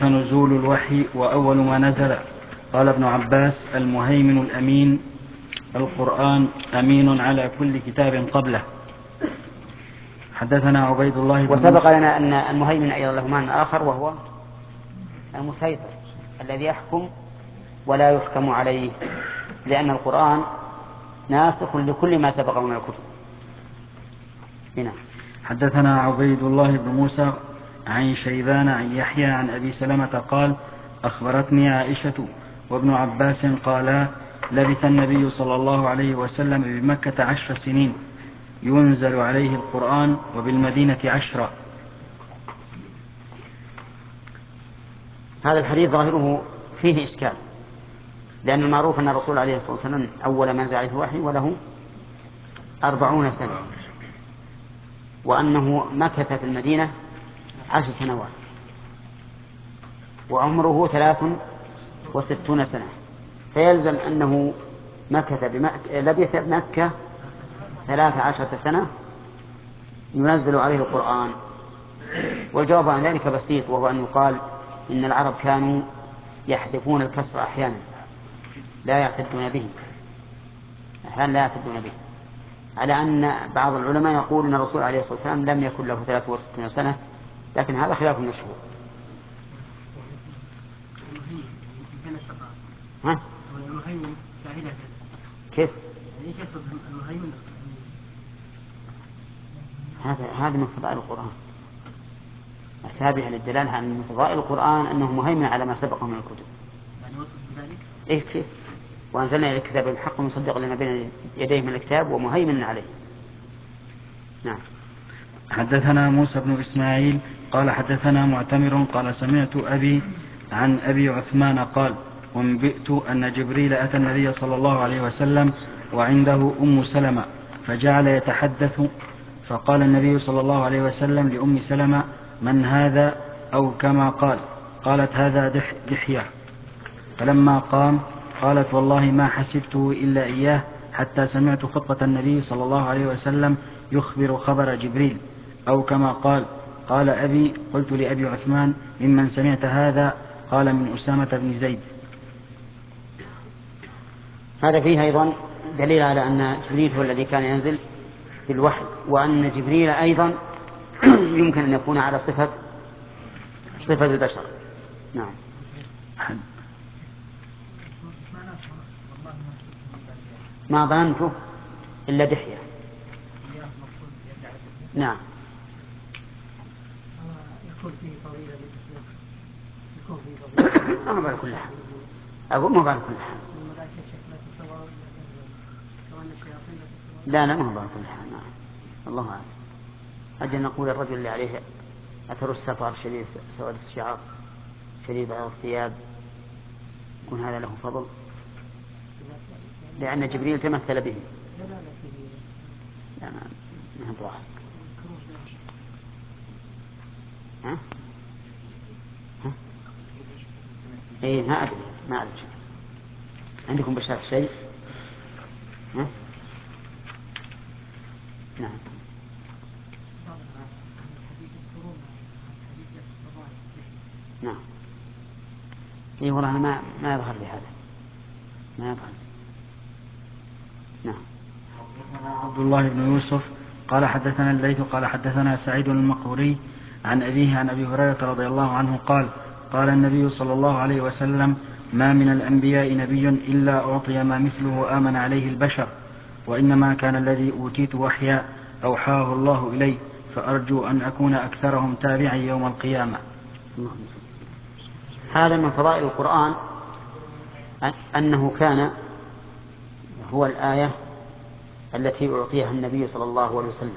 نزول الوحي وأول ما نزل. قال ابن عباس: المهيمن الأمين، القرآن أمين على كل كتاب قبله. حدثنا عبيد الله بن وسبق لنا أن المهيمن أيضا له معنى آخر، وهو المسيطر الذي يحكم ولا يحكم عليه، لأن القرآن ناسخ لكل ما سبق من الكتب. هنا حدثنا عبيد الله بن موسى عن شيبان عن يحيى عن أبي سلمة قال: أخبرتني عائشة وابن عباس قالا: لبث النبي صلى الله عليه وسلم بمكة 10 سنين ينزل عليه القرآن، وبالمدينة 10. هذا الحديث ظاهره فيه إشكال، لأن المعروف أن الرسول عليه الصلاة والسلام أول ما نزل عليه الوحي وله 40 سنة، وأنه مكث في المدينة 10 سنوات، وعمره 63 سنة، فيلزم أنه لبث بمكة 13 سنة ينزل عليه القرآن. والجواب عن ذلك بسيط، وهو أن يقال إن العرب كانوا يحذفون الكسر أحيانا لا يعتدون به، على أن بعض العلماء يقول أن الرسول عليه الصلاة والسلام لم يكن له 63 سنة، لكن هذا خلاف مشهور. كيف؟ هذا من فضائل القرآن، التابع للدلالة عن من فضائل القرآن أنه مهيمن على ما سبق من الكتب. إيه كيف؟ وأنزلنا إلى الكتاب بالحق مصدقا لما بين يديه من الكتاب ومهيمن عليه. نعم. حدثنا موسى بن إسماعيل قال حدثنا معتمر قال سمعت أبي عن أبي عثمان قال: أنبئت أن جبريل أتى النبي صلى الله عليه وسلم وعنده أم سلمة، فجعل يتحدث، فقال النبي صلى الله عليه وسلم لأم سلمة: من هذا؟ أو كما قال. قالت: هذا دحية. فلما قام قالت: والله ما حسبته إلا إياه، حتى سمعت خطبة النبي صلى الله عليه وسلم يخبر خبر جبريل، أو كما قال. قال أبي: قلت لأبي عثمان: ممن سمعت هذا؟ قال: من أسامة بن زيد. هذا فيه أيضا دليل على أن جبريل هو الذي كان ينزل في الوحي، وأن جبريل أيضا يمكن أن يكون على صفة البشر. نعم. ما ظننته إلا دحية. نعم. ما كل حال أقول ما كل حال. لا ما كل حال. نعم. الله أعلم. أجل نقول الرجل اللي عليه أثر السفر شديد سواد الشعر شديد على الثياب يكون هذا له فضل، لأن جبريل تمثل به. لا ما ظاهر. ها؟ إيه ما أدري عندكم بشار شيء؟ ها؟ نعم. نعم. إيه والله ما يظهر لي هذا، ما يظهر. نعم. عبد الله بن يوسف قال حدثنا الليث قال حدثنا سعيد المقبوري عن أبيه عن أبي هريرة رضي الله عنه قال: قال النبي صلى الله عليه وسلم: ما من الأنبياء نبي إلا أعطي ما مثله آمن عليه البشر، وإنما كان الذي أوتيت وحيا أوحاه الله إلي، فأرجو أن أكون أكثرهم تابعا يوم القيامة. هذا من فضائل القرآن أنه كان هو الآية التي أعطيها النبي صلى الله عليه وسلم،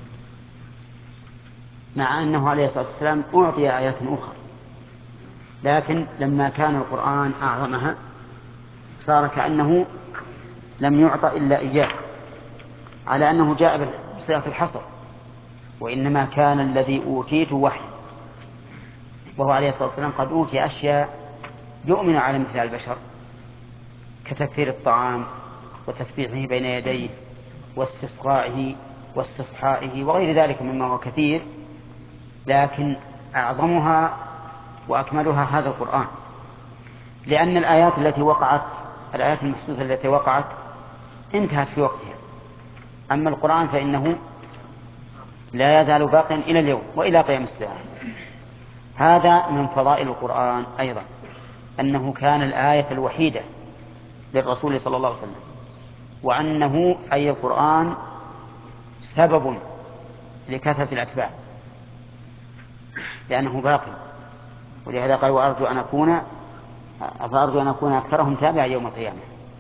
مع أنه عليه الصلاة والسلام أعطي آيات أخرى، لكن لما كان القرآن أعظمها صار كأنه لم يعطى إلا إياه، على أنه جاء بصيغة الحصر: وإنما كان الذي أوتيت وحي. وهو عليه الصلاة والسلام قد أوتي أشياء يؤمن على مثل البشر، كتكثير الطعام وتسبيحه بين يديه واستسقائه واستصحائه وغير ذلك مما هو كثير، لكن أعظمها وأكملها هذا القرآن، لأن الآيات الآيات المحدوثة التي وقعت انتهت في وقتها. أما القرآن فإنه لا يزال باقيا إلى اليوم وإلى قيام الساعة. هذا من فضائل القرآن أيضا، أنه كان الآية الوحيدة للرسول صلى الله عليه وسلم، وأنه أي القرآن سبب لكثرة الأتباع لأنه باقي. ولهذا قال فأرجو أن أكون أكثرهم تابعا يوم القيامة.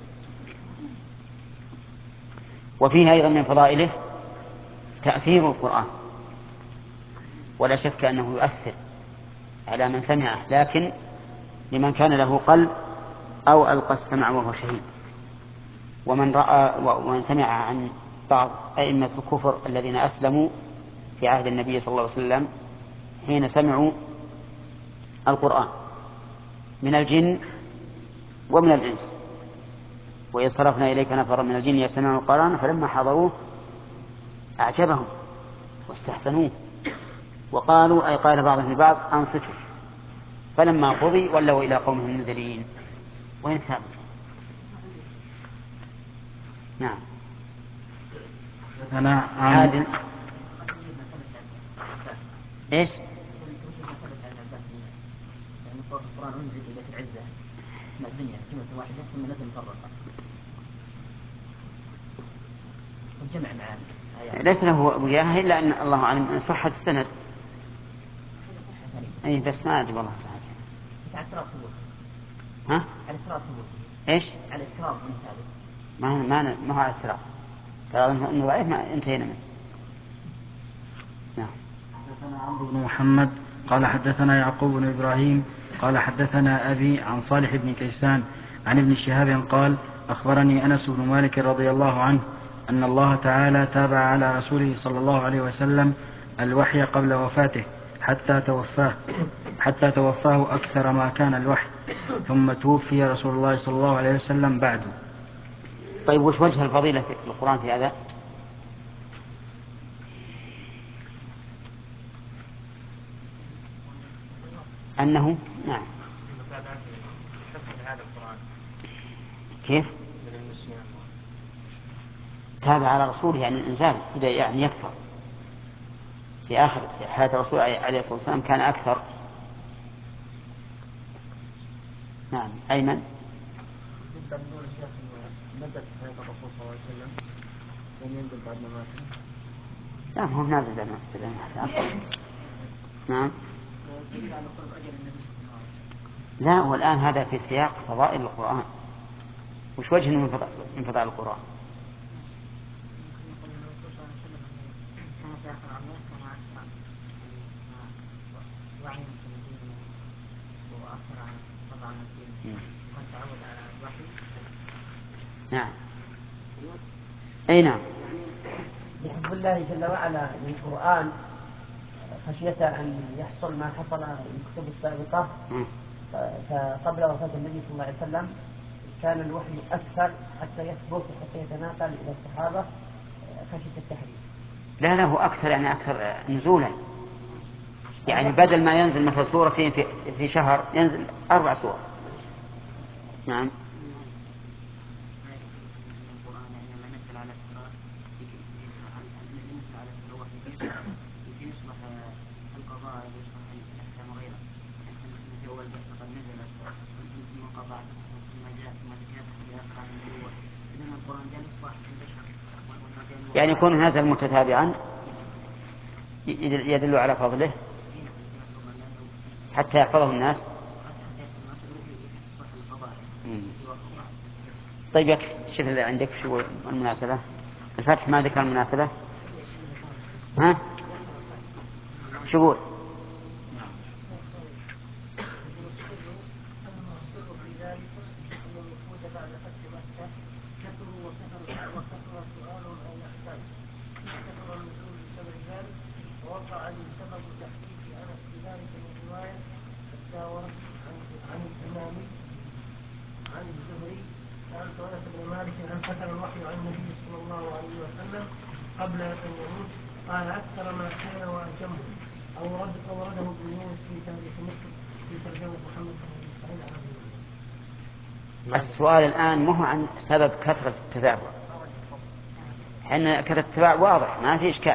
وفيه أيضا من فضائله تأثير القرآن، ولا شك أنه يؤثر على من سمعه، لكن لمن كان له قلب أو ألقى السمع وهو شهيد. ومن رأى ومن سمع عن بعض أئمة الكفر الذين أسلموا في عهد النبي صلى الله عليه وسلم حين سمعوا القرآن من الجن ومن الإنس، وإذ صرفنا إليك نفرا من الجن يستمعون القرآن فلما حضروه أعجبهم واستحسنوه وقالوا أي قال بعضهم لبعض أنصتوا، فلما قضي ولوا إلى قومهم منذرين. وين ثابت؟ نعم. أنا عادل إيش؟ القرآن أنزل إلى العزة مع الدنيا كلمة واحدة ثم نزل مفرقة والجمع معاني ليس له وياها إلا أن الله أعلم صحة السند. أي بس ما أدري والله صحة. على افتراض ثبوت. ها؟ على افتراض ثبوت. إيش؟ على افتراض من ثابت. ما هو على افتراض. ترى إنه ضعيف ما انتهينا منه. نعم. حدثنا عمرو بن محمد قال حدثنا يعقوب بن إبراهيم قال حدثنا أبي عن صالح بن كيسان عن ابن شهاب قال أخبرني أنس بن مالك رضي الله عنه أن الله تعالى تابع على رسوله صلى الله عليه وسلم الوحي قبل وفاته حتى توفاه أكثر ما كان الوحي، ثم توفي رسول الله صلى الله عليه وسلم بعده. طيب وش وجه الفضيلة في القرآن في هذا؟ أنه نعم. كيف؟ تابع على رسوله يعني الإنسان بدأ يعني يكثر في آخر حياة الرسول عليه الصلاة والسلام كان أكثر. نعم. أيمن. لا هو نازل بعد ما نعم. لا والآن هذا في سياق فضائل القرآن. وش وجه من فضائل القرآن؟ نعم. أي نعم. بحب الله جل وعلا للقرآن خشية أن يحصل ما حصل في الكتب السابقة. فقبل وفاة النبي صلى الله عليه وسلم كان الوحي أكثر حتى يثبت وحتى يتناقل إلى الصحابة خشية التحريف. لا هو أكثر يعني أكثر نزولا، يعني بدل ما ينزل مثل سورة في شهر ينزل 4 سور. نعم. يعني يكون نازل متتابعا يدل على فضله حتى يحفظه الناس. طيب شوف اللي عندك شو المناسبة. الفتح ما ذكر المناسبة. ها شو قول؟ ووقع لي سبب تحديث أنس بذلك من رواية الداوري عن الإمامي عن الزهري سألت أنس بن مالك هل كثر الوحي عن النبي صلى الله عليه وسلم قبل أن يموت؟ قال أكثر ما كان وأتمه. أورده ابن يونس في السؤال الآن ما هو عن سبب كثرة التتابع، حين كثرة التتابع واضح ما في إشكال،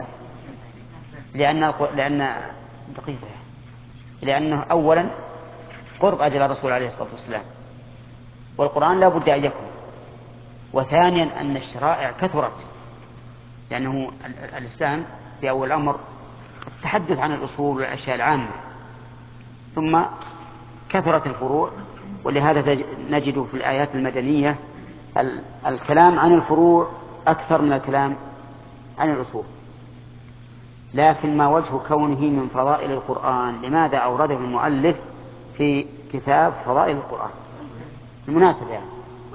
لأنه أولا قرب أجل الرسول عليه الصلاة والسلام، والقرآن لا بد أن يكون، وثانيا أن الشرائع كثرت، لأنه الإسلام في أول الأمر التحدث عن الأصول والأشياء العامة، ثم كثرت الفروع، ولهذا نجد في الآيات المدنية الكلام عن الفروع أكثر من الكلام عن الأصول. لكن ما وجه كونه من فضائل القرآن؟ لماذا أورده المؤلف في كتاب فضائل القرآن؟ المناسب يعني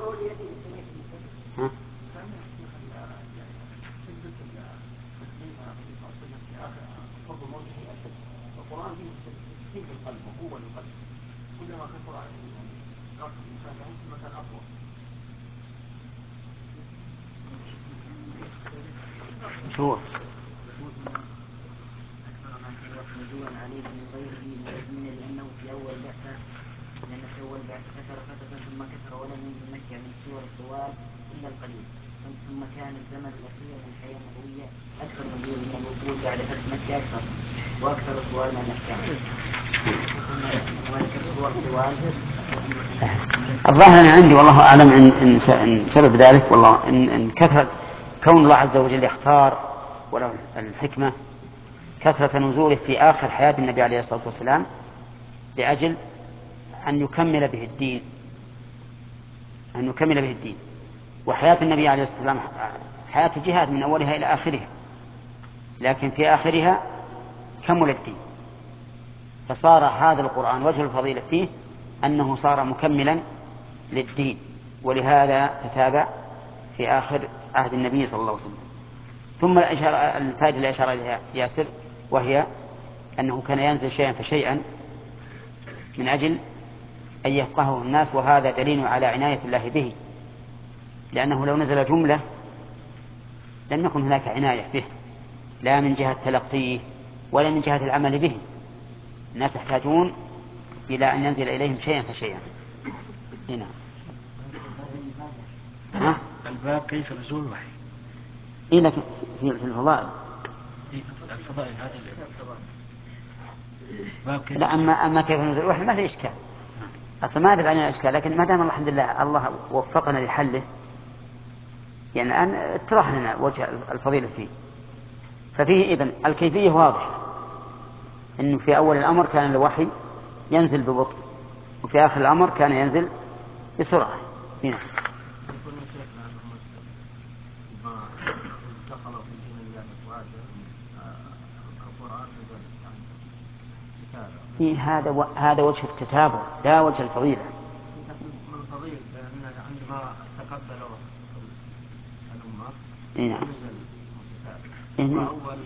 شو لأنه في أول بعثة كثر ثم كثر ولم ينزل مكة من سور الطوال إلا القليل، ثم كان الزمن الأخير من الحياة النبوية أكثر من الوقوع بعد فتح مكة أكثر وأكثر الطوال من الأحكام. الظاهر أنا عندي والله أعلم إن سبب ذلك والله إن كثرة كون الله عز وجل يختار وله الحكمة كثرة نزوله في آخر حياة النبي عليه الصلاة والسلام لأجل أن يكمل به الدين، وحياة النبي عليه الصلاة والسلام حياة جهاد من أولها إلى آخرها، لكن في آخرها كمل الدين، فصار هذا القرآن وجه الفضيلة فيه أنه صار مكملا للدين، ولهذا تتابع في آخر عهد النبي صلى الله عليه وسلم. ثم الفائدة اللي أشار إليها ياسر، وهي أنه كان ينزل شيئا فشيئا من أجل أن يفقهه الناس، وهذا دليل على عناية الله به، لأنه لو نزل جملة لم يكن هناك عناية به، لا من جهة تلقيه ولا من جهة العمل به. الناس يحتاجون إلى أن ينزل إليهم شيئا فشيئا. هنا الباقي في نزول الوحي. لكن في الفضائل الفضائل هذا باقي. لا، أما كيف نزول الوحي ما في إشكال، أصلا ما أعرف عن الإشكال، لكن ما دام الحمد لله الله وفقنا لحله، يعني الآن اتضح لنا وجه الفضيلة فيه. ففيه إذن الكيفية واضحة، إنه في أول الأمر كان الوحي ينزل ببطء، وفي آخر الأمر كان ينزل بسرعة. هنا هذا وجه التتابع لا وجه الفضيلة. عندما تقبلوا الأمة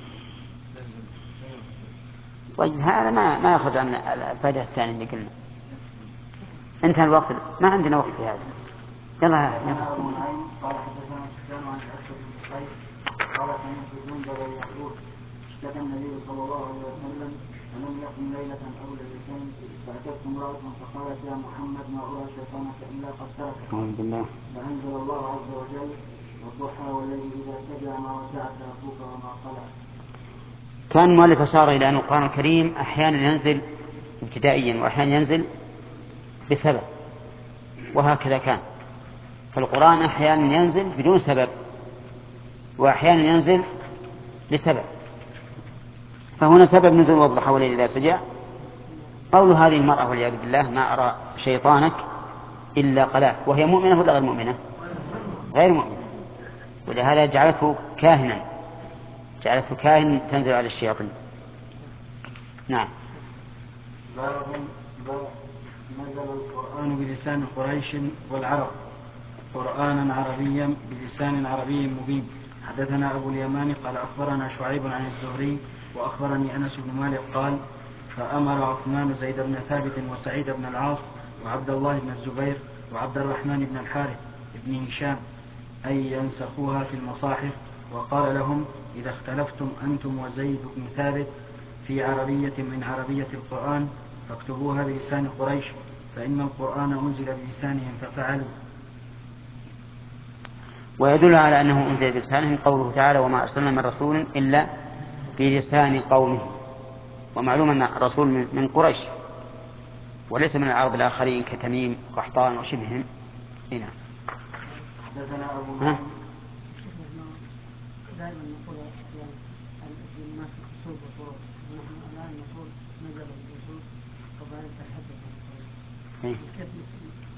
طيب هذا ما يأخذ عن الفائدة الثانية اللي قلنا. انتهى الوقت، ما عندنا وقت في هذا. يلا قال حدثنا سفيان عن الأسود بن قيس قال سمعت جندب يقول اشتكى النبي صلى الله عليه وسلم فلم يكن ليلة أو ليلتين فأتته امرأة فقالت يا محمد ما أرى شيطانك إلا قد تركك، فأنزل الله عز وجل والضحى والليل إذا سجى ما ودعك ربك وما قلى. كان المؤلف أشار إلى أن القرآن الكريم أحيانا ينزل ابتدائيا وأحيانا ينزل بسبب، وهكذا كان. فالقرآن أحيانا ينزل بدون سبب وأحيانا ينزل لسبب. فهنا سبب نزول والضحى والليل إذا سجى قول هذه المرأة والعياذ بالله ما أرى شيطانك إلا قلاك، وهي مؤمنة ولا غير مؤمنة؟ غير مؤمنة، ولهذا جعلته كاهنا تنزل على الشياطين. نعم. نزل القرآن بلسان قريش والعرب قرآنا عربيا بلسان عربي مبين. حدثنا أبو اليمان قال أخبرنا شعيب عن الزهري وأخبرني أنس بن مالك قال فأمر عثمان زيد بن ثابت وسعيد بن العاص وعبد الله بن الزبير وعبد الرحمن بن الحارث بن هشام أن ينسخوها في المصاحف، وقال لهم إذا اختلفتم أنتم وزيد بن ثابت في عربية من عربية القرآن فاكتبوها بلسان قريش فإن القرآن أنزل بلسانهم ففعلوا. ويدل على أنه أنزل بلسانهم قوله تعالى وما أرسلنا من رسول إلا بلسان قومه. ومعلوم أن الرسول من قريش وليس من العرب الآخرين كتميم وقحطان وشبههم. هنا حدثنا أبو دائما نقول الناس الأصول والفروع، نحن الآن نقول نزل الأصول وبعدين تحدث.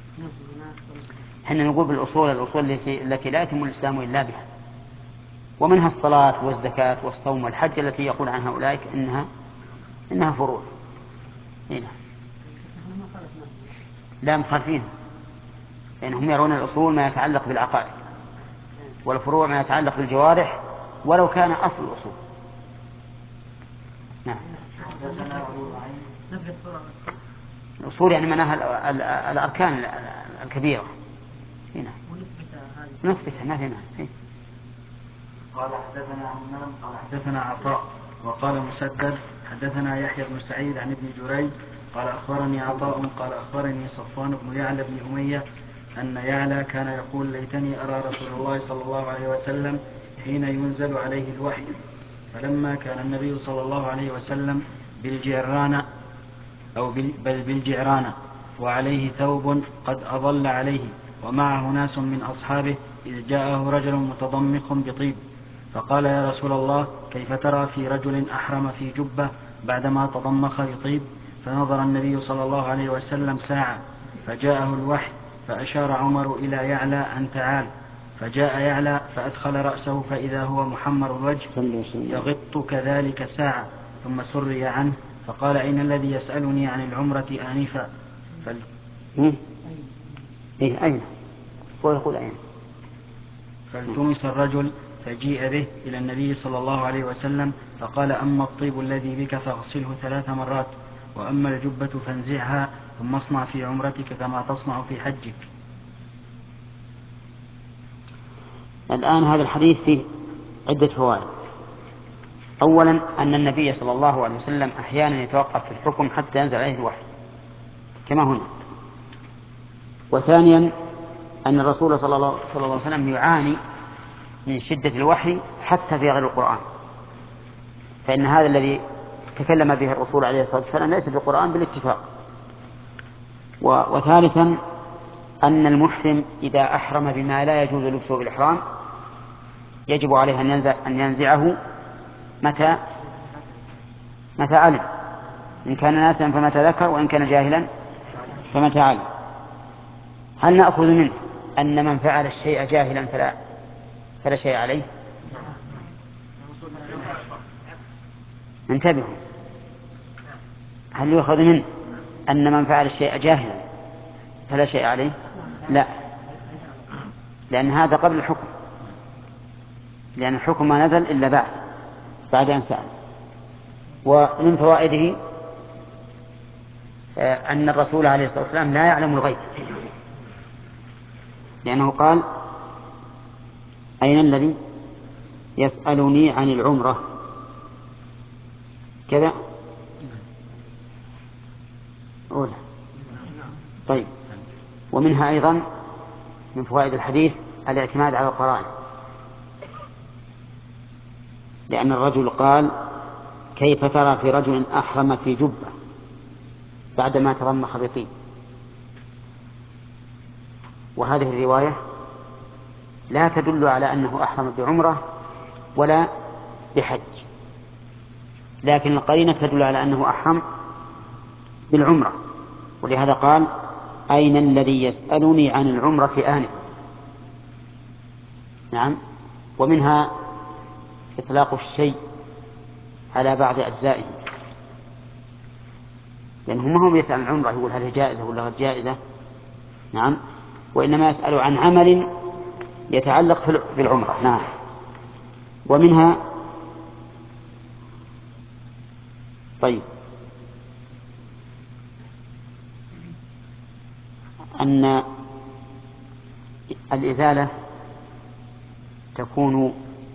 احنا نقول الأصول التي لا يتم الإسلام إلا بها، ومنها الصلاة والزكاة والصوم والحج التي يقول عنها أولئك إنها فروع. هنا لا مخالفين، لأنهم يرون الأصول ما يتعلق بالعقائد، والفروع ما يتعلق بالجوارح ولو كان أصل الأصول. نعم. الأصول يعني معناها الأركان الكبيرة. هنا نثبتها ما في معنى. قال حدثنا همام قال حدثنا عطاء وقال مسدد حدثنا يحيى بن سعيد عن ابن جريج قال أخبرني عطاء قال أخبرني صفوان بن يعلى بن أمية أن يعلى كان يقول ليتني أرى رسول الله صلى الله عليه وسلم حين ينزل عليه الوحي. فلما كان النبي صلى الله عليه وسلم بالجعرانة بل بالجعرانة وعليه ثوب قد أظل عليه ومعه ناس من أصحابه إذ جاءه رجل متضمخ بطيب فقال يا رسول الله كيف ترى في رجل أحرم في جبة بعدما تضمخ بطيب؟ فنظر النبي صلى الله عليه وسلم ساعة فجاءه الوحي فأشار عمر إلى يعلى أن تعال فجاء يعلى فأدخل رأسه فإذا هو محمر الوجه يغط كذلك ساعة ثم سري عنه فقال أين الذي يسألني عن العمرة آنفا؟ أين؟ ويقول أين؟ فالتمس الرجل فجيء به إلى النبي صلى الله عليه وسلم فقال أما الطيب الذي بك فاغسله 3 مرات وأما الجبة فانزعها ثم اصنع في عمرتك كما تصنع في حجك. الآن هذا الحديث فيه عدة فوائد. أولا أن النبي صلى الله عليه وسلم أحيانا يتوقف في الحكم حتى ينزل عليه الوحي كما هنا. وثانيا أن الرسول صلى الله عليه وسلم يعاني من شدة الوحي حتى في غير القرآن، فإن هذا الذي تكلم به الرسول عليه الصلاة والسلام ليس بالقرآن بالاتفاق. وثالثا أن المحرم إذا أحرم بما لا يجوز لبسه بالإحرام يجب عليه أن ينزعه متى علم، إن كان ناسا فمتى ذكر وإن كان جاهلا فمتى علم. هل نأخذ منه أن من فعل الشيء جاهلا فلا شيء عليه؟ انتبهوا، هل يؤخذ منه أن من فعل الشيء جاهلا فلا شيء عليه؟ لا، لأن هذا قبل الحكم، لأن الحكم ما نزل إلا بعد أن سأل. ومن فوائده أن الرسول عليه الصلاة والسلام لا يعلم الغيب، لأنه قال أين الذي يسألني عن العمرة كذا أولى. طيب، ومنها أيضا من فوائد الحديث الاعتماد على القرائن، لأن الرجل قال كيف ترى في رجل أحرم في جبة بعدما تضمخ بطيب، وهذه الرواية لا تدل على أنه أحرم بعمرة ولا بحج، لكن القرينة تدل على أنه أحرم بالعمرة، ولهذا قال أين الذي يسألني عن العمرة آنف. نعم. ومنها إطلاق الشيء على بعض أجزائه، لأنه ما هو يسأل عن العمرة يقول هل هي جائزة ولا غير جائزة، نعم، وإنما يسأل عن عمل يتعلق بالعمرة. نعم. ومنها طيب أن الإزالة تكون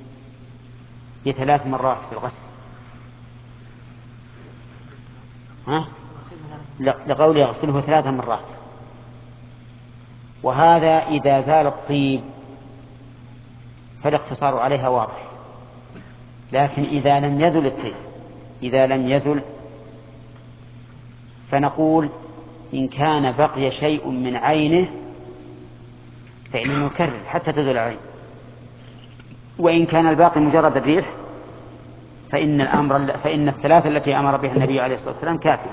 ب3 مرات في الغسل، لقول يغسله 3 مرات، وهذا إذا زال الطيب فالاقتصار عليها واضح. لكن إذا لم يزل الطيب، إذا لم يزل، فنقول إن كان بقي شيء من عينه فإنه نكرر حتى تزول العين، وإن كان الباقي مجرد الريح فإن الثلاثة التي أمر بها النبي عليه الصلاة والسلام كافية.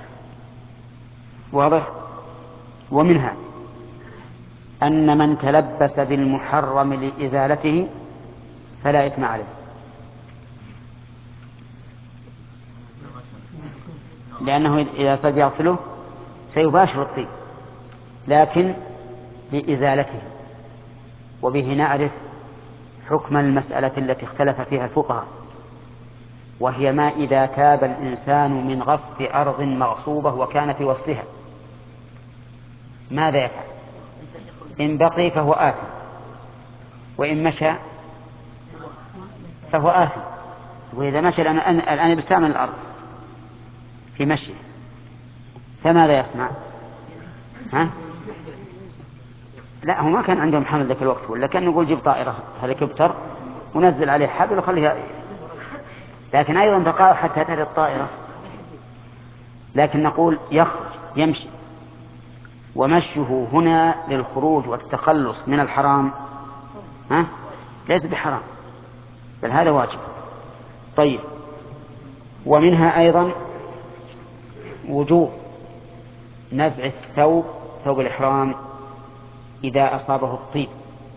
واضح؟ ومنها أن من تلبس بالمحرم لإزالته فلا إثم عليه، لأنه إذا صار يغسله سيباشر الطيب لكن لإزالته. وبه نعرف حكم المسألة التي اختلف فيها الفقهاء، وهي ما إذا تاب الإنسان من غصب أرض مغصوبة وكان في وصلها ماذا يفعل؟ إن بقي فهو آثم، وإن مشى فهو آثم. وإذا مشى الآن بيستعمل الأرض في مشي فماذا يصنع؟ لا، هو ما كان عندهم حمل ذاك الوقت، ولا كان نقول جيب طائرة هليكوبتر ونزل عليه حبل وخليها، لكن أيضا بقاء حتى تأتي الطائرة. لكن نقول يخرج يمشي، ومشه هنا للخروج والتخلص من الحرام ليس بحرام، بل هذا واجب. طيب، ومنها أيضا وجوب نزع الثوب، ثوب الإحرام، إذا أصابه الطيب.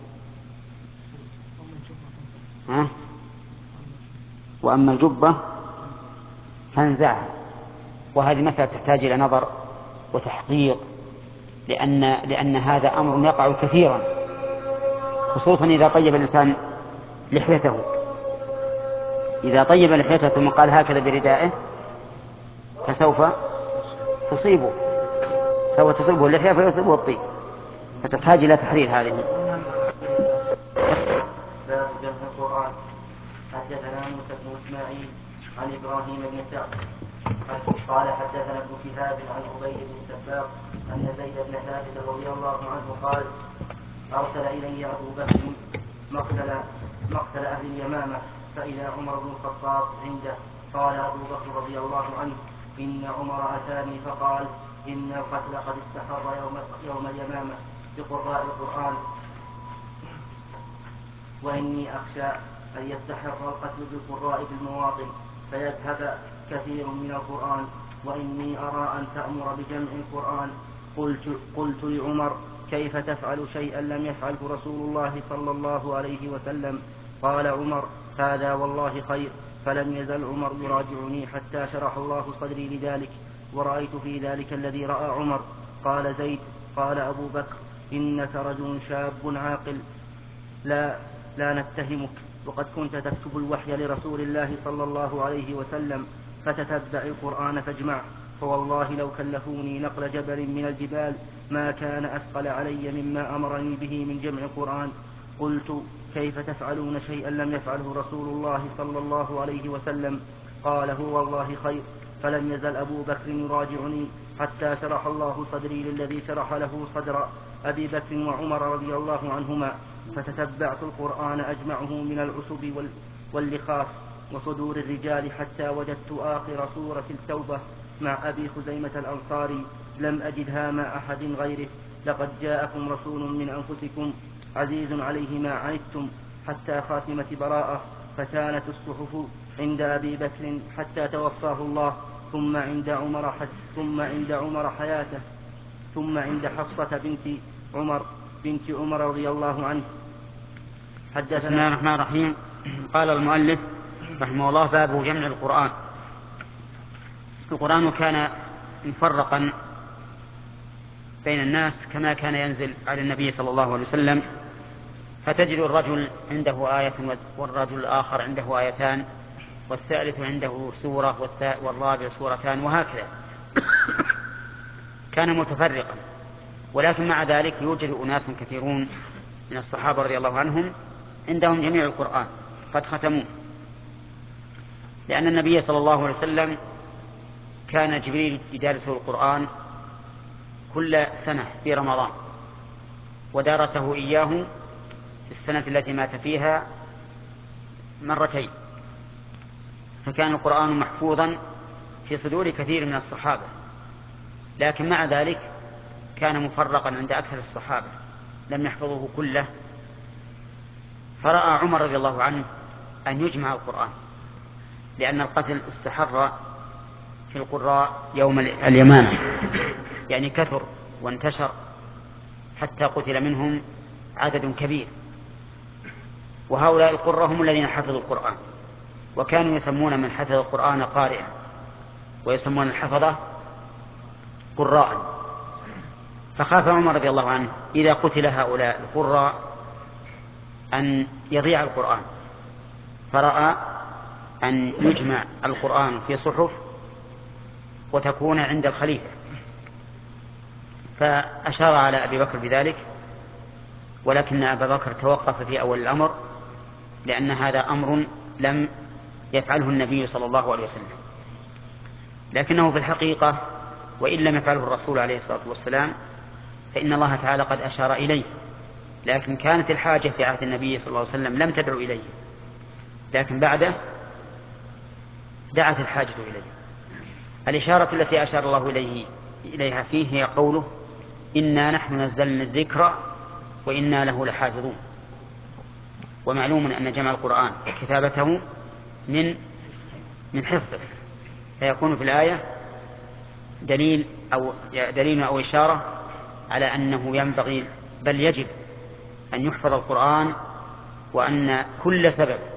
وأما الجبة فانزعها، وهذه مسألة تحتاج إلى نظر وتحقيق، لأن هذا أمر يقع كثيرا، خصوصا إذا طيب الإنسان لحيته. إذا طيب لحيته ثم قال هكذا بردائه فسوف تصيبه اللحية فيصيبه الطيب، فتحتاج إلى تحرير هذه. باب جمع القرآن. حدثنا موسى بن إسماعيل عن إبراهيم بن سعد قال حدثنا ابن شهاب عن عبيد بن سباق أن زيد بن ثابت رضي الله عنه قال أرسل إلي أبو بكر مقتل أهل اليمامة، فإذا عمر بن الخطاب عنده. قال أبو بكر رضي الله عنه إن عمر أتاني فقال إن القتل قد استحر يوم اليمامة بقراء القرآن، وإني أخشى أن يستحر القتل بالقراء في المواطن فيذهب كثير من القرآن، وإني أرى أن تأمر بجمع القرآن. قلت لعمر كيف تفعل شيئا لم يفعله رسول الله صلى الله عليه وسلم؟ قال عمر هذا والله خير. فلم يزل عمر يراجعني حتى شرح الله صدري لذلك، ورأيت في ذلك الذي رأى عمر. قال زيد قال أبو بكر إنك رجل شاب عاقل لا نتهمك، وقد كنت تكتب الوحي لرسول الله صلى الله عليه وسلم، فتتبع القرآن فاجمع، فوالله لو كلفوني نقل جبل من الجبال ما كان أثقل علي مما أمرني به من جمع القرآن. قلت كيف تفعلون شيئا لم يفعله رسول الله صلى الله عليه وسلم؟ قال هو والله خير. فلم يزل أبو بكر يراجعني حتى شرح الله صدري للذي شرح له صدر أبي بكر وعمر رضي الله عنهما، فتتبعت القرآن أجمعه من العصب واللخاف وصدور الرجال حتى وجدت آخر سورة التوبة مع أبي خزيمة الأنصاري، لم أجدها مع أحد غيره. لقد جاءكم رسول من أنفسكم عزيز عليه ما عنتم حتى خاتمة براءة. فكانت الصحف عند أبي بكر حتى توفاه الله، ثم عند عمر حياته، ثم عند حفصة بنت عمر رضي الله عنه. بسم الله الرحمن الرحيم. قال المؤلف رحمه الله باب جمع القرآن. القرآن كان مفرقا بين الناس كما كان ينزل على النبي صلى الله عليه وسلم، فتجد الرجل عنده آية والرجل الآخر عنده آيتان، والثالث عنده سورة والرابع سورتان، وهكذا كان متفرقا. ولكن مع ذلك يوجد أناس كثيرون من الصحابة رضي الله عنهم عندهم جميع القرآن قد ختموه، لأن النبي صلى الله عليه وسلم كان جبريل يدارسه القرآن كل سنة في رمضان، ودرسه إياه في السنة التي مات فيها مرتين، فكان القرآن محفوظا في صدور كثير من الصحابة، لكن مع ذلك كان مفرقا عند أكثر الصحابة لم يحفظوه كله. فرأى عمر رضي الله عنه أن يجمع القرآن، لأن القتل استحر في القراء يوم اليمامة، يعني كثر وانتشر حتى قتل منهم عدد كبير، وهؤلاء القراء هم الذين حفظوا القرآن، وكانوا يسمون من حفظ القرآن قارئا، ويسمون الحفظة قراء. فخاف عمر رضي الله عنه إذا قتل هؤلاء القراء أن يضيع القرآن، فرأى أن يجمع القرآن في صحف وتكون عند الخليفة، فأشار على أبي بكر بذلك، ولكن أبا بكر توقف في أول الأمر، لأن هذا أمر لم يفعله النبي صلى الله عليه وسلم، لكنه في الحقيقة وإن لم يفعله الرسول عليه الصلاة والسلام فإن الله تعالى قد أشار إليه، لكن كانت الحاجة في عهد النبي صلى الله عليه وسلم لم تدعو إليه، لكن بعده دعت الحاجة إليه. الإشارة التي أشار الله إليها فيه هي قوله إنا نحن نزلنا الذكر وإنا له لحافظون. ومعلوم أن جمع القرآن كتابته من حفظه، فيكون في الآية دليل أو إشارة على أنه ينبغي بل يجب أن يحفظ القرآن، وأن كل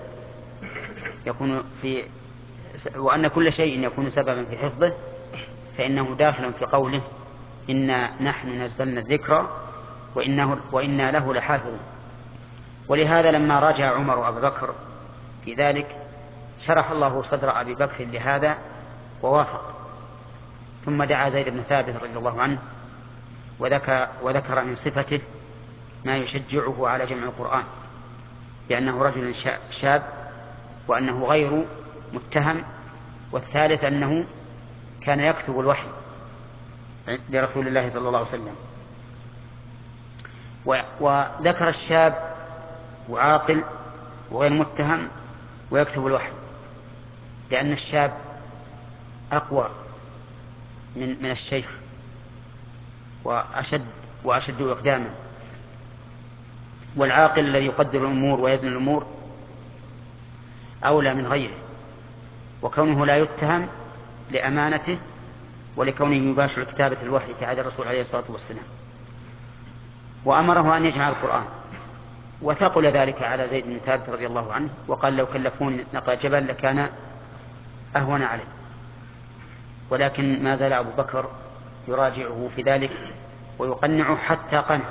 شيء يكون سببا في حفظه فإنه داخل في قوله إنا نحن نزلنا الذكر وإنا له لحافظون. ولهذا لما راجع عمر وأبو بكر في ذلك شرح الله صدر أبي بكر لهذا ووافق، ثم دعا زيد بن ثابت رضي الله عنه وذكر من صفته ما يشجعه على جمع القرآن، لأنه رجل شاب وأنه غير متهم، والثالث أنه كان يكتب الوحي لرسول الله صلى الله عليه وسلم. وذكر الشاب وعاقل وغير متهم ويكتب الوحي، لأن الشاب أقوى من الشيخ وأشد إقداما، والعاقل الذي يقدر الأمور ويزن الأمور أولى من غيره، وكونه لا يتهم لأمانته ولكونه يباشر كتابة الوحي في عهد الرسول عليه الصلاة والسلام. وأمره أن يجمع القرآن، وثقل ذلك على زيد بن ثابت رضي الله عنه، وقال لو كلفوني نقل جبل لكان أهون عليه، ولكن ما زال أبو بكر يراجعه في ذلك ويقنعه حتى قنع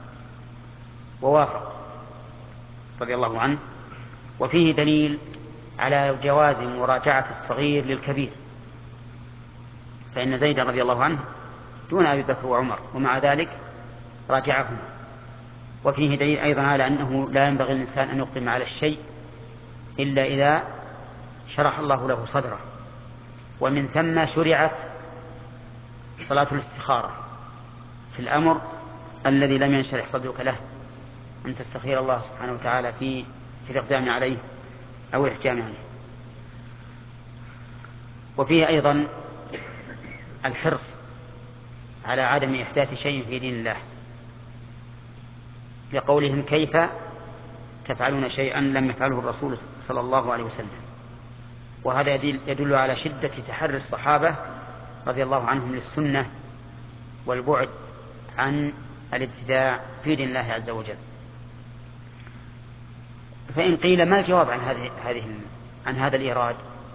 ووافق رضي الله عنه. وفيه دليل على جواز مراجعة الصغير للكبير، فإن زيد رضي الله عنه دون أبي بكر وعمر ومع ذلك راجعهم. وفيه دليل أيضا على أنه لا ينبغي الإنسان أن يقدم على الشيء إلا إذا شرح الله له صدره، ومن ثم شرعت صلاة الاستخارة في الأمر الذي لم ينشرح صدرك له، أن تستخير الله سبحانه وتعالى في الإقدام عليه أو الإحجام عليه. وفيه أيضا الحرص على عدم إحداث شيء في دين الله، لقولهم كيف تفعلون شيئا لم يفعله الرسول صلى الله عليه وسلم. وهذا يدل على شدة تحري الصحابة رضي الله عنهم للسنة والبعد عن الابتداع في دين الله عز وجل. فإن قيل ما الجواب عن هذا الإيراد؟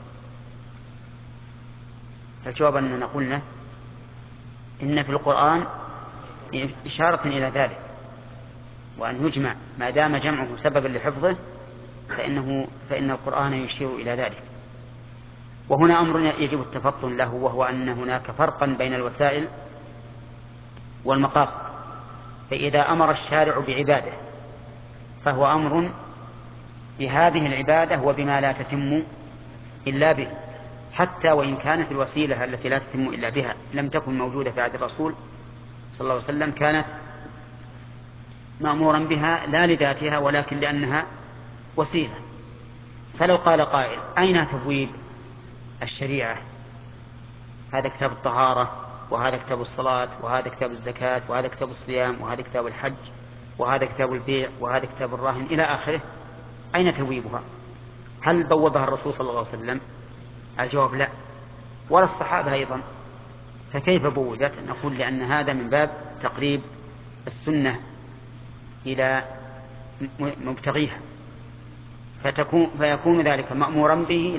فالجواب أننا قلنا إن في القرآن إشارة إلى ذلك، وأن يجمع ما دام جمعه سببا لحفظه فإن القرآن يشير إلى ذلك. وهنا أمر يجب التفطن له، وهو أن هناك فرقا بين الوسائل والمقاصد. فإذا أمر الشارع بعبادة فهو أمر بهذه العبادة وبما لا تتم إلا به، حتى وإن كانت الوسيلة التي لا تتم إلا بها لم تكن موجودة في عهد الرسول صلى الله عليه وسلم، كانت مأمورا بها لا لذاتها ولكن لأنها وسيلة. فلو قال قائل أين تبويب الشريعة؟ هذا كتاب الطهارة، وهذا كتاب الصلاة، وهذا كتاب الزكاة، وهذا كتاب الصيام، وهذا كتاب الحج، وهذا كتاب البيع، وهذا كتاب الراهن إلى آخره، أين تبويبها؟ هل بوبها الرسول صلى الله عليه وسلم؟ الجواب لا، ولا الصحابة أيضا. فكيف بوجت؟ نقول لأن هذا من باب تقريب السنة إلى مبتغيها، فيكون ذلك مأمورا به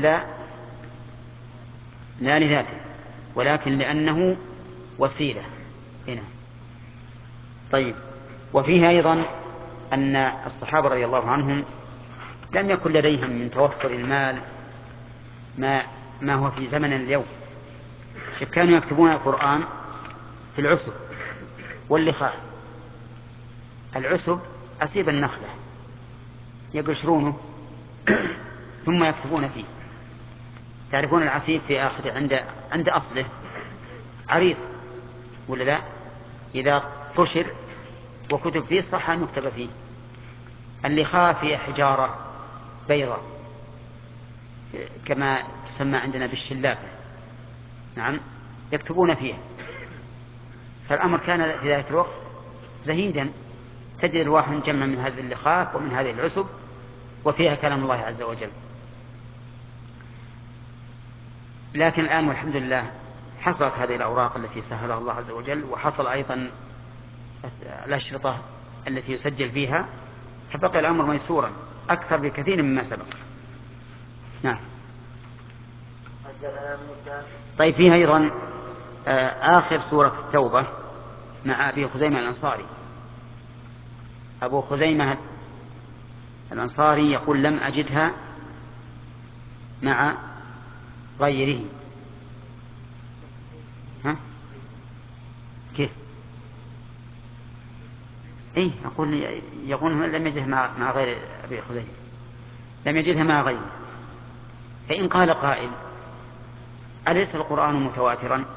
لا لذاته ولكن لأنه وسيلة هنا. طيب، وفيه أيضا أن الصحابة رضي الله عنهم لم يكن لديهم من توفر المال ما هو في زمن اليوم، كانوا يكتبون القرآن في العسب واللخاء. العسب أسيب النخلة يقشرونه ثم يكتبون فيه. تعرفون العسيب في آخر عند أصله عريض ولا لا؟ إذا قشر وكتب فيه صح أن يكتب فيه. اللخاء فيه حجارة بيضاء كما تسمى عندنا بالشلافة، نعم، يكتبون فيها. فالأمر كان في ذلك الوقت زهيدا، تجد الواحد جمع من هذه اللخاء ومن هذه العسب وفيها كلام الله عز وجل. لكن الآن والحمد لله حصلت هذه الأوراق التي سهلها الله عز وجل، وحصل أيضا الأشرطة التي يسجل فيها، فبقي الأمر ميسورا أكثر بكثير مما سبق. نعم. طيب، فيها أيضا آخر سورة التوبة مع أبي خزيمة الأنصاري. أبو خزيمة الأنصاري يقول لم أجدها مع غيره. ها؟ كيف؟ إيه، يقول لم يجدها مع غير أبي خزيمة، لم يجدها مع غيره. فإن قال قائل أليس القرآن متواترا؟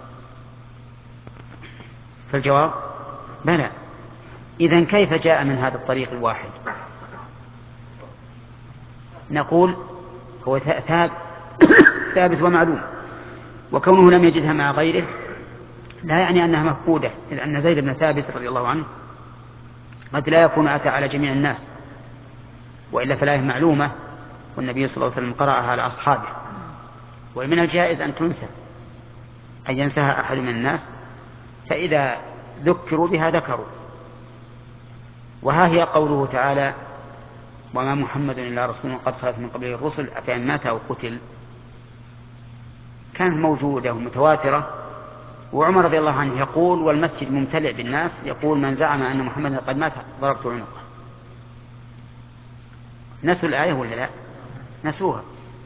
فالجواب بلى. إذن كيف جاء من هذا الطريق الواحد؟ نقول هو ثابت ومعلوم، وكونه لم يجدها مع غيره لا يعني أنها مفقودة، إذ أن زيد بن ثابت رضي الله عنه قد لا يكون أتى على جميع الناس، وإلا فلا معلومة، والنبي صلى الله عليه وسلم قرأها على أصحابه. ومن الجائز أن تنسى، أن ينساها أحد من الناس، فإذا ذكروا بها ذكروا. وها هي قوله تعالى وما محمد إلا رسول قد خلت من قبله الرسل أفإن مات أو قتل، كانت موجودة ومتواترة. وعمر رضي الله عنه يقول والمسجد ممتلئ بالناس، يقول من زعم أن محمدا قد مات ضربت عنقه. نسوا الآية ولا لا؟ نسوها.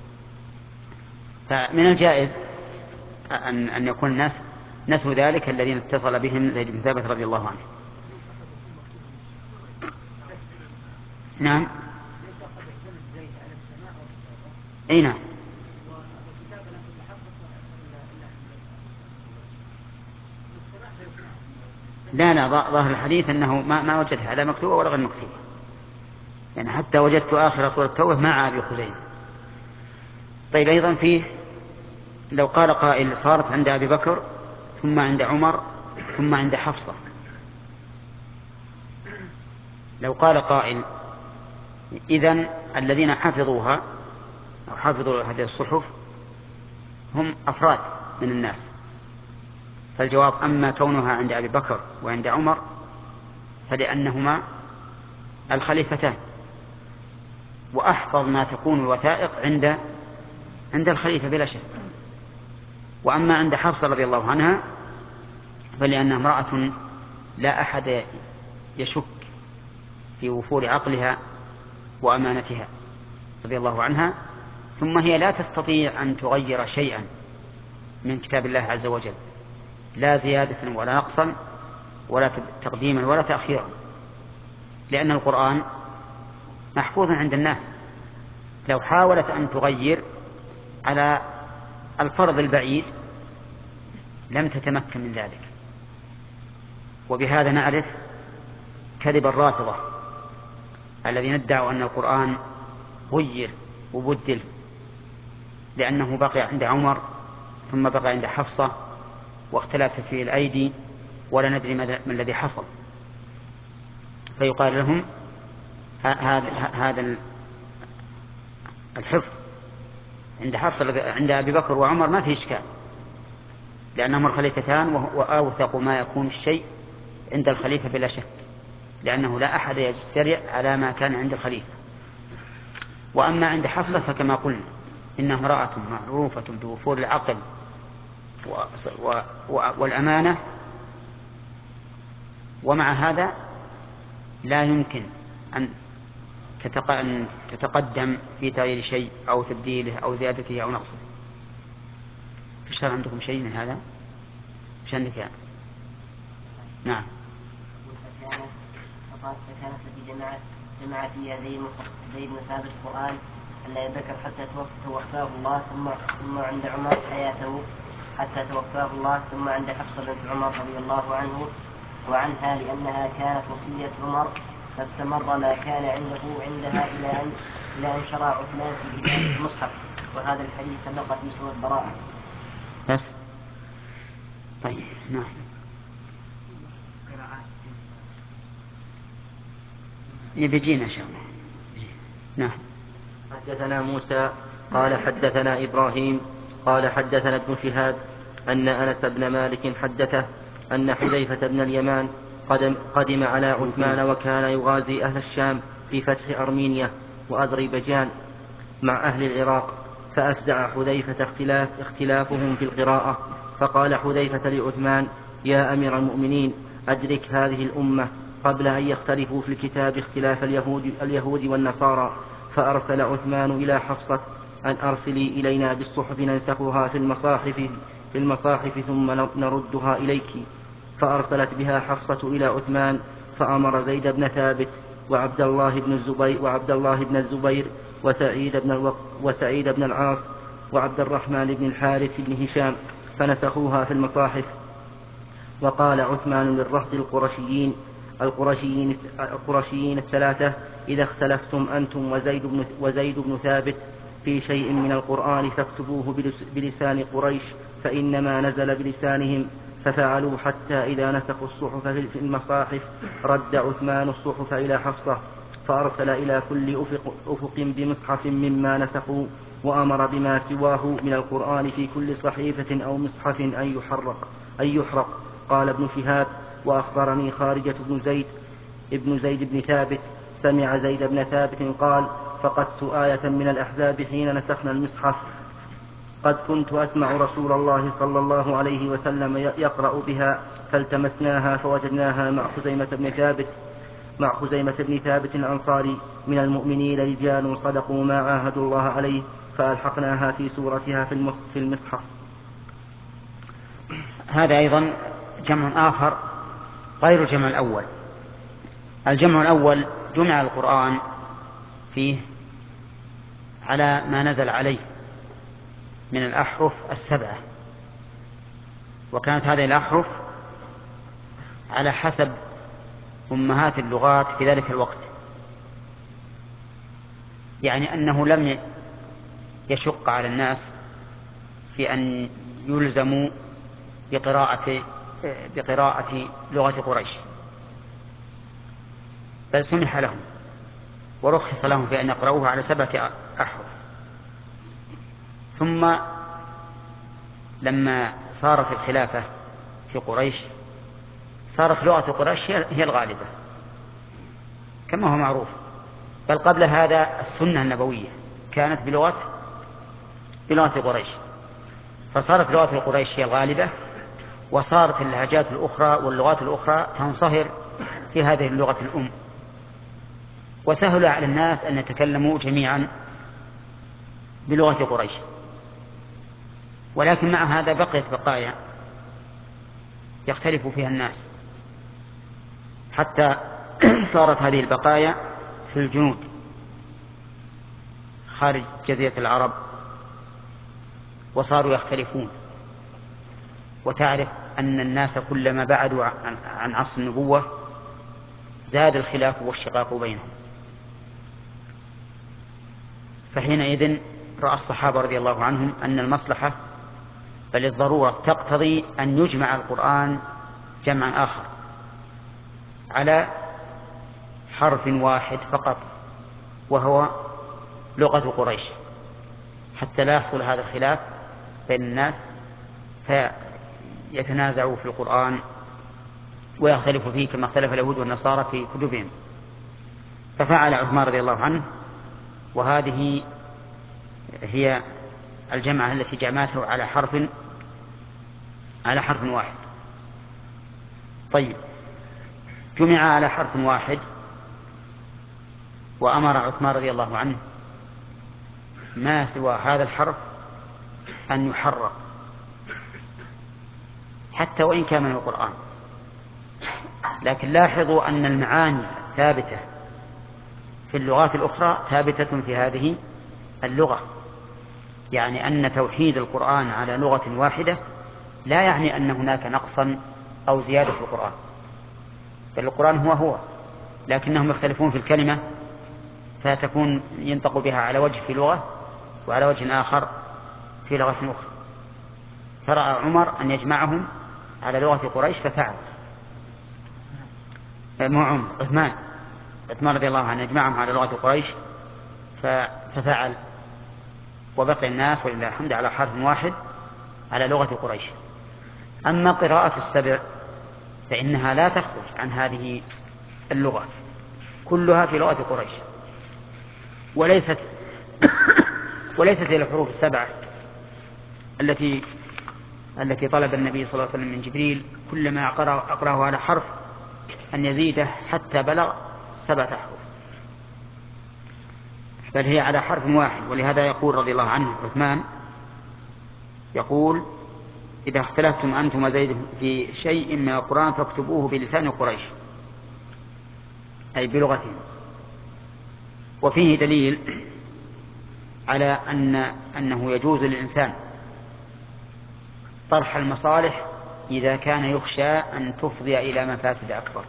فمن الجائز أن يكون الناس نسوا ذلك الذين اتصل بهم زيد بن ثابت رضي الله عنه. نعم. أي نعم. لا ظاهر الحديث أنه ما وجدها لا مكتوبة ولا غير مكتوبة، يعني حتى وجدت آخر سورة التوبة مع أبي خزيمة. طيب، أيضا فيه لو قال قائل صارت عند أبي بكر ثم عند عمر ثم عند حفصة. لو قال قائل إذن الذين حفظوها أو حفظوا هذه الصحف هم أفراد من الناس، فالجواب أما كونها عند أبي بكر وعند عمر فلأنهما الخليفتان، وأحفظ ما تكون الوثائق عند الخليفة بلا شك. وأما عند حفصة رضي الله عنها فلأنها امرأة لا أحد يشك في وفور عقلها وأمانتها رضي الله عنها، ثم هي لا تستطيع أن تغير شيئا من كتاب الله عز وجل، لا زيادة ولا نقصا ولا تقديما ولا تأخيرا، لأن القرآن محفوظ عند الناس. لو حاولت أن تغير على الفرض البعيد لم تتمكن من ذلك. وبهذا نعرف كذب الرافضة الذين ادعوا أن القرآن غير وبدل، لأنه بقي عند عمر ثم بقي عند حفصة واختلف فيه الأيدي ولا ندري ما الذي حصل، فيقال لهم هذا الحفظ عند حفصة عند أبي بكر وعمر ما فيه إشكال، لأنهم الخليفتان وأوثق ما يكون الشيء عند الخليفة بلا شك، لأنه لا أحد يجترئ على ما كان عند الخليفة. وأما عند حفصة فكما قلنا إنها امرأة معروفة بوفور العقل والأمانة، ومع هذا لا يمكن أن تتقدم في تغيير شيء أو تبديله أو زيادته أو نقصه. في الشرع عندكم شيء من هذا؟ مش عندك يعني؟ نعم. فكانت التي جمع فيها زيد بن ثابت القرآن ألا يذكر حتى توفاه الله، ثم عند عمر حياته حتى توفاه الله، ثم عند حفصة بنت عمر رضي الله عنه وعنها لأنها كانت وصية عمر، فاستمر ما كان عندها إلى أن شرع عثمان في كتاب المصحف. وهذا الحديث سبق في سورة البراءة. بس طيب نعم. يبيجينا إن شاء الله. نعم. حدثنا موسى قال حدثنا إبراهيم قال حدثنا ابن شهاب أن أنس بن مالك حدثه أن حذيفة بن اليمان قدم على عثمان وكان يغازي أهل الشام في فتح أرمينيا وأذربيجان مع أهل العراق، فأفزع حذيفة اختلافهم في القراءة، فقال حذيفة لعثمان: يا أمير المؤمنين، أدرك هذه الأمة قبل أن يختلفوا في الكتاب اختلاف اليهود والنصارى. فأرسل عثمان إلى حفصة أن أرسلي إلينا بالصحف ننسخها في المصاحف ثم نردها إليك. فأرسلت بها حفصة إلى عثمان، فأمر زيد بن ثابت وعبد الله بن الزبير وسعيد بن العاص وعبد الرحمن بن الحارث بن هشام فنسخوها في المصاحف. وقال عثمان للرهط القرشيين الثلاثة: إذا اختلفتم أنتم وزيد بن ثابت في شيء من القرآن فاكتبوه بلسان قريش، فإنما نزل بلسانهم. ففعلوا حتى إذا نسخوا الصحف في المصاحف رد عثمان الصحف إلى حفصة، فأرسل إلى كل أفق بمصحف مما نسخوا، وأمر بما سواه من القرآن في كل صحيفة أو مصحف أن يحرق. قال ابن شهاب: وأخبرني خارجة ابن زيد بن ثابت سمع زيد بن ثابت قال: فقدت آية من الأحزاب حين نسخنا المصحف، قد كنت أسمع رسول الله صلى الله عليه وسلم يقرأ بها، فالتمسناها فوجدناها مع خزيمة بن ثابت الأنصاري: من المؤمنين رجال صدقوا ما عاهدوا الله عليه، فألحقناها في سورتها في المصحف. هذا أيضا جمع آخر غير الجمع الأول. الجمع الأول جمع القرآن فيه على ما نزل عليه من الأحرف 7، وكانت هذه الأحرف على حسب أمهات اللغات في ذلك الوقت، يعني أنه لم يشق على الناس في أن يلزموا بقراءة لغة قريش، بل سمح لهم ورخص لهم في أن يقرأوها على 7 أحرف. ثم لما صارت الخلافة في قريش صارت لغة قريش هي الغالبة كما هو معروف، بل قبل هذا السنة النبوية كانت بلغة قريش، فصارت لغة قريش هي الغالبة، وصارت اللهجات الأخرى واللغات الأخرى تنصهر في هذه اللغة الأم، وسهل على الناس أن يتكلموا جميعا بلغة قريش. ولكن مع هذا بقيت بقايا يختلف فيها الناس، حتى صارت هذه البقايا في الجنود خارج جزيرة العرب، وصاروا يختلفون. وتعرف أن الناس كلما بعدوا عن عصر النبوة زاد الخلاف والشقاق بينهم. فحينئذ رأى الصحابة رضي الله عنهم أن المصلحة بل الضرورة تقتضي أن يجمع القرآن جمعا آخر على حرف واحد فقط، وهو لغة قريش، حتى لا يحصل هذا الخلاف بين الناس فيتنازعوا في القرآن ويختلفوا فيه كما اختلف اليهود والنصارى في كتبهم. ففعل عثمان رضي الله عنه، وهذه هي الجمعة التي جمعته على حرف واحد. طيب، جمع على حرف واحد، وأمر عثمان رضي الله عنه ما سوى هذا الحرف أن يحرق حتى وإن كان من القرآن. لكن لاحظوا أن المعاني ثابتة في اللغات الأخرى ثابتة في هذه اللغة، يعني أن توحيد القرآن على لغة واحدة لا يعني أن هناك نقصا أو زيادة في القرآن، بل القرآن هو لكنهم يختلفون في الكلمة، فتكون ينطق بها على وجه في لغة وعلى وجه آخر في لغة أخرى. فرأى عمر أن يجمعهم على لغة قريش ففعل. عثمان رضي الله عنه يجمعهم على لغة قريش ففعل، وبقي الناس ولله الحمد على حرف واحد على لغة قريش. أما قراءة السبع فإنها لا تخرج عن هذه اللغة، كلها في لغة قريش، وليست هي الحروف السبعة التي طلب النبي صلى الله عليه وسلم من جبريل كلما أقرأه على حرف أن يزيده حتى بلغ 7 أحرف، بل هي على حرف واحد. ولهذا يقول رضي الله عنه عثمان، يقول: إذا اختلفتم أنتم وزيد في شيء من القرآن فاكتبوه بلسان قريش، أي بلغتهم. وفيه دليل على أنه يجوز للإنسان طرح المصالح إذا كان يخشى أن تفضي إلى مفاسد أكبر.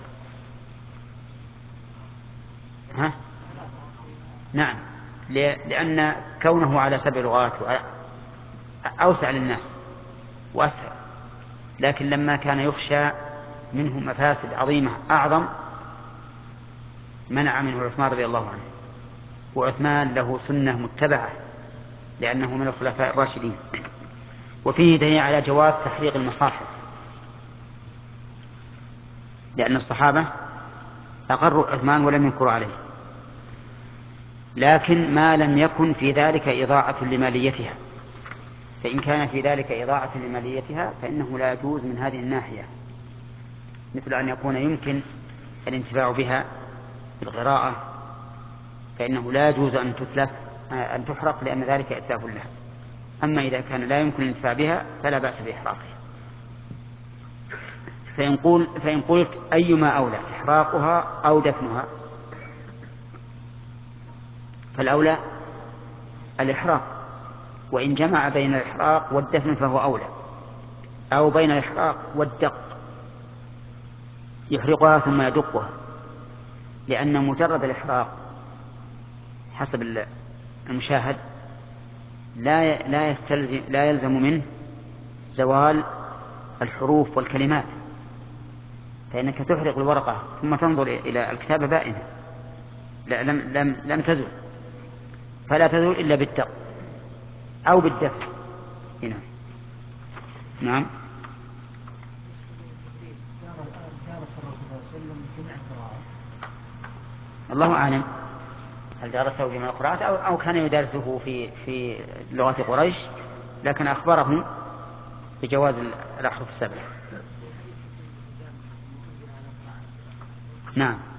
نعم، لأن كونه على 7 لغات أوسع للناس وأسهل، لكن لما كان يخشى منه مفاسد عظيمة أعظم منع منه عثمان رضي الله عنه. وعثمان له سنة متبعة لأنه من الخلفاء الراشدين. وفيه دليل على جواز تحريق المصاحف، لأن الصحابة أقروا عثمان ولم ينكروا عليه، لكن ما لم يكن في ذلك إضاعة لماليتها، فإن كان في ذلك إضاعة لماليتها فإنه لا يجوز من هذه الناحية، مثل أن يكون يمكن الانتفاع بها بالقراءة، فإنه لا يجوز أن تحرق لأن ذلك إتلاف لها. أما إذا كان لا يمكن الانتفاع بها فلا بأس بإحراقها. فإن قلت أيما أولى إحراقها أو دفنها، فالأولى الإحراق، وإن جمع بين الإحراق والدفن فهو أولى، أو بين الإحراق والدق، يحرقها ثم يدقها، لأن مجرد الإحراق حسب المشاهد لا يلزم منه زوال الحروف والكلمات، فإنك تحرق الورقة ثم تنظر إلى الكتابة بائنة لم تزل، فلا تزول إلا بالدق أو بالدفع هنا. نعم. الله أعلم هل درسه جميع القراءات أو كان يدرسه في لغة قريش، لكن أخبرهم بجواز الأحرف 7. نعم.